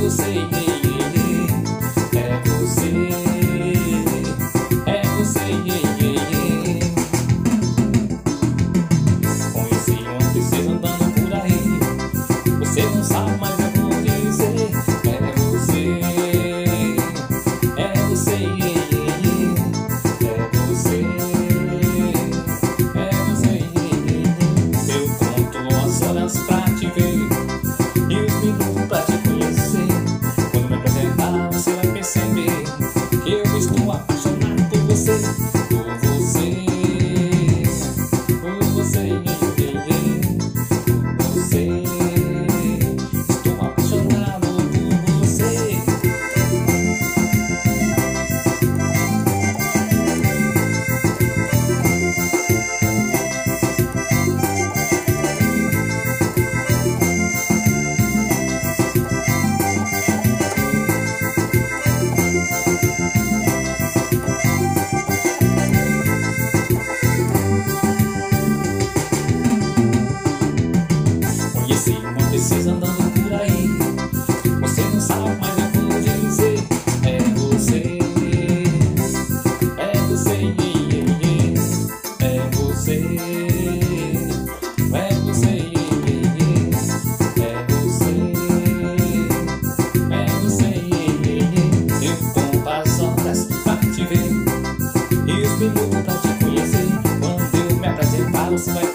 você, é você, é você, Conheci uma princesa andando por aí. Você não sabe, mas eu vou dizer. É você, é você, é você, é você. Eu conto as horas pra te ver e os minutos pra te conhecer. Quando me apresentar, você vai perceber que eu estou apaixonado por você, por você, por você, por você. Estou apaixonado por você. Conheci uma princesa andando por aí. Você não sabe, mas eu vou dizer. É você, é você, é você, é você, é você, é você. Eu conto as horas pra te ver e os minutos pra te conhecer. Quando eu me apresentar, você vai